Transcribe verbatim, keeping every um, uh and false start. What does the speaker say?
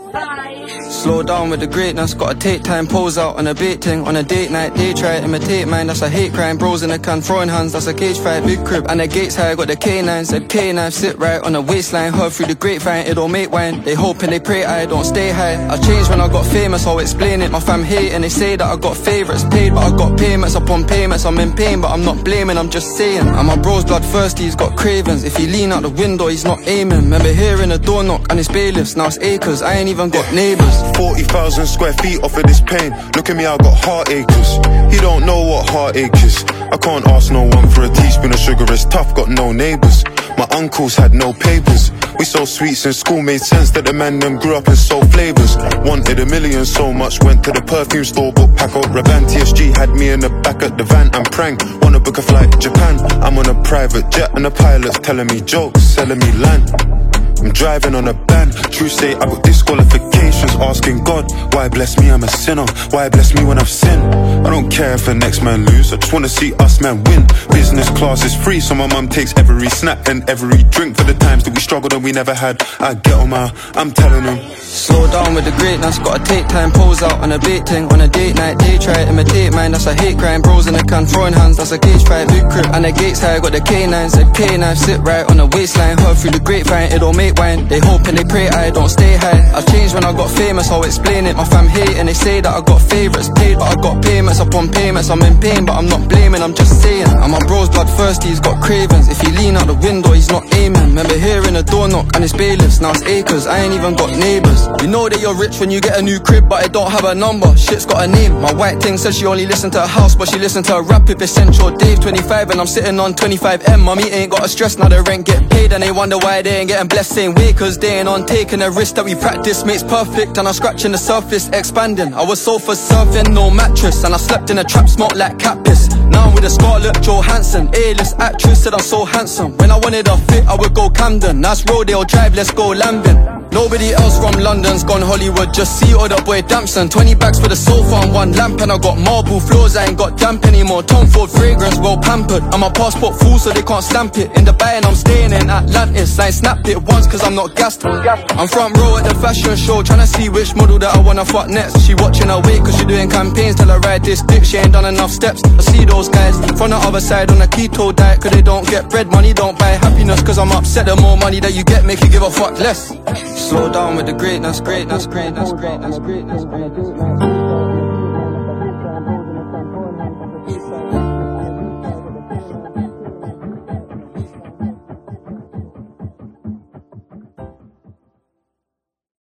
Slow down with the greatness, gotta take time, pose out on a bait thing. On a date night, they try to imitate mine, that's a hate crime. Bros in the can, throwing hands, that's a cage fight. Big crib, and the gates high, got the K nine. Said K nine, sit right on the waistline. Heard through the grapevine, it don't make wine. They hope and they pray I don't stay high. I changed when I got famous, I'll explain it. My fam hate and they say that I got favourites paid, but I got payments upon payments. I'm in pain, but I'm not blaming, I'm just saying. And my bro's blood thirsty, he's got cravings. If he lean out the window, he's not aiming. Remember hearing a door knock and it's bailiffs, now it's acres. I ain't even got neighbours. Forty thousand square feet off of this pain. Look at me, I got heartacres. He don't know what heartache is. I can't ask no one for a teaspoon of sugar, it's tough, got no neighbours. My uncles had no papers. We sold sweets in school, made sense that the man them grew up and sold flavours. Wanted a million so much, went to the perfume store, bought Paco Rabanne. T S G had me in the back of the van and prank. Wanna book a flight to Japan, I'm on a private jet and the pilot's telling me jokes, selling me land. I'm driving on a ban. True say I got disqualifications, asking God, why bless me, I'm a sinner. Why bless me when I've sinned? I don't care if the next man lose, I just wanna see us man win. Business class is free, so my mum takes every snack and every drink. For the times that we struggled and we never had, I get on my, I'm telling them. Slow down with the greatness, gotta take time, pose out on a bait thing. On a date night, they try to imitate mine, that's a hate crime. Bros in the can, throwing hands, that's a cage fight. Big crib, and the gates high, got the K nine. Said K nine, sit right on the waistline. Heard through the grapevine, it don't make wine. They hope and they pray I don't stay high. I changed when I got famous, I'll explain it. My fam hate and they say that I got favourites paid, but I got payments upon payments. I'm in pain, but I'm not blaming, I'm just saying. And my bro's blood thirsty, he's got cravings. If he lean out the window, he's not aiming. Remember hearing a door knock and it's bailiffs, now it's acres. I ain't even got neighbours. You know that you're rich when you get a new crib, but it don't have a number. Shit's got a name. My white thing says she only listen to a house, but she listen to a rap if it's Central Dave twenty-five and I'm sitting on twenty-five M. Mommy ain't got a stress, now the rent get paid, and they wonder why they ain't getting blessed same way, cause they ain't on taking a risk that we practice makes perfect, and I'm scratching the surface, expanding. I was sofa surfing, no mattress, and I slept in a trap, smoked like cat piss. Now I'm with a Scarlett Johansson, A-list actress, said I'm so handsome. When I wanted a fit, I would go Camden. That's Rodeo Drive, let's go Lambin. Nobody else from London's gone Hollywood, just see all the boy Damson. Twenty bags for the sofa and one lamp, and I got marble floors, I ain't got damp anymore. Tom Ford fragrance, well pampered, and my passport full so they can't stamp it. In the bay and I'm staying in Atlantis, I ain't snapped it once cause I'm not gassed. I'm front row at the fashion show, tryna see which model that I wanna fuck next. She watching her weight cause she doing campaigns, tell her ride this dick, she ain't done enough steps. I see those guys from the other side on a keto diet, cause they don't get bread, money don't buy happiness. Cause I'm upset, the more money that you get make you give a fuck less. Slow down with the greatness, greatness, greatness, greatness, greatness, greatness.